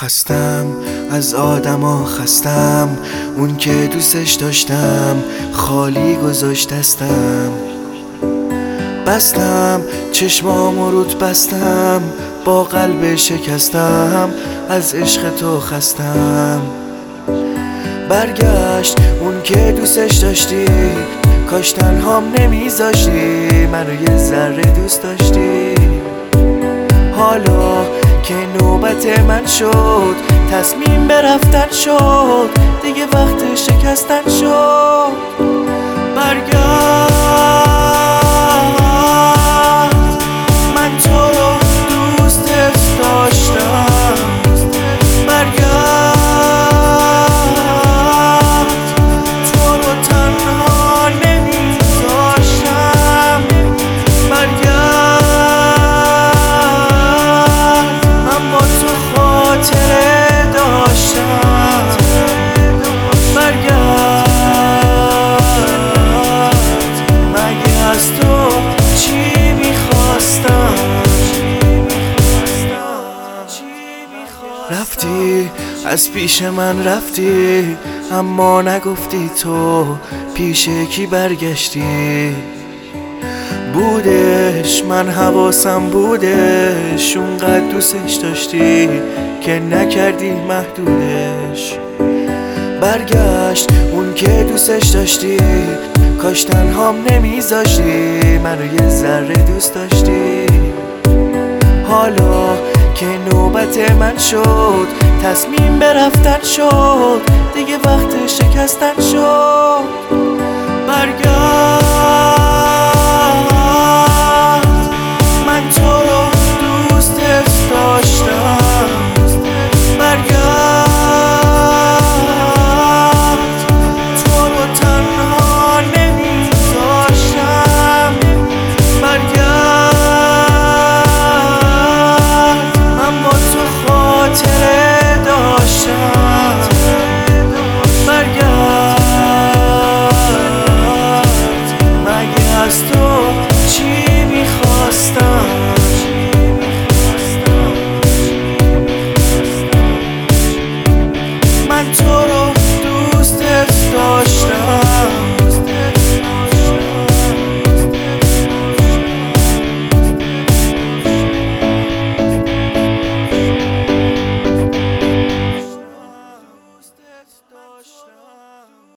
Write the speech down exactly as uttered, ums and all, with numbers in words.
خستم از آدما، خستم اون که دوستش داشتم خالی گذاشت دستم. بستم چشمامو رود بستم، با قلب شکستم از عشق تو خستم. برگشت اون که دوستش داشتی، کاش تنهام نمیذاشتی، منو یه ذره دوست داشتی. حالا که نوبت من شد، تصمیم به رفتن شد، دیگه وقت شکستن شد. برگشت من تو رو دوست داشتم، برگشت تو رو تنها نمیذاشتم، برگشت من با تو خاطره داشتم، برگشت مگه از تو چی میخواستم. رفتی از پیش من رفتی، اما نگفتی تو پیش کی برگشتی. بودش من حواسم بودش، اونقدر دوستش داشتی که نکردی محدودش. برگشت اون که دوستش داشتی، کاش تنهام نمیذاشتی، منو یه ذره دوست داشتی. حالا که نوبت من شد، تصمیم به رفتن شد، دیگه وقت شکستن شد. برگشت من تو رو دوست داشتم، برگشت تو رو تنها نمیذاشتم، برگشت من با تو خاطره داشتم، برگشت مگه از تو چی